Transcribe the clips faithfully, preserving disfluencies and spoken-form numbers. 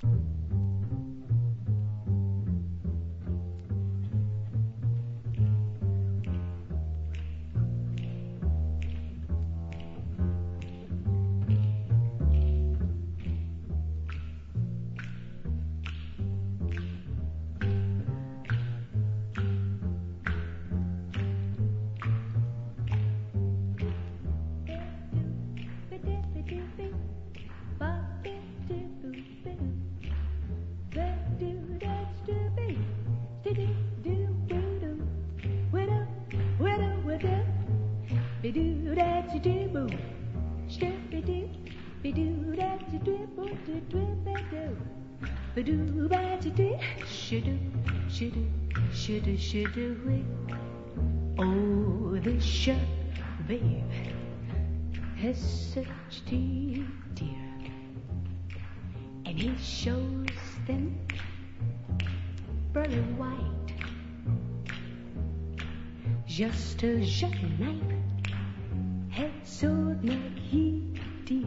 Shoulda, shoulda, wait. Oh, the shut babe has such teeth, dear, and he shows them pearly white, just as jackknife had sword like he, dear,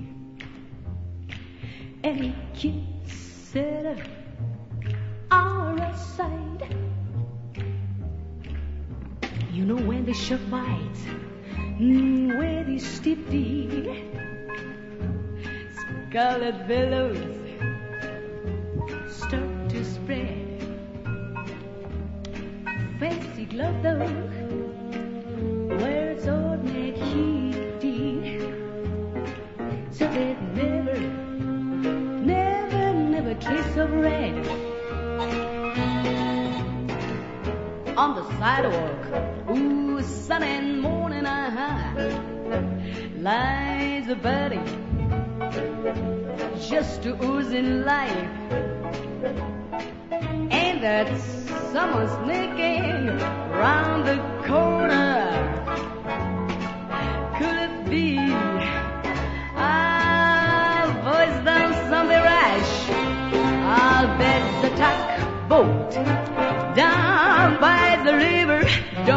and he kissed her on her side. You know when they shook fights, mm, where they stiff feet, scarlet billows start to spread. Fancy glove though, where it's ordinary heat, dear, so there's never, never, never trace of red on the sidewalk. Ooh, sunny morning, uh-huh, lies a buddy, just oozing life. And that someone sneaking round the corner. Could it be I've voiced done something rash? I'll bet the tugboat down by the river don't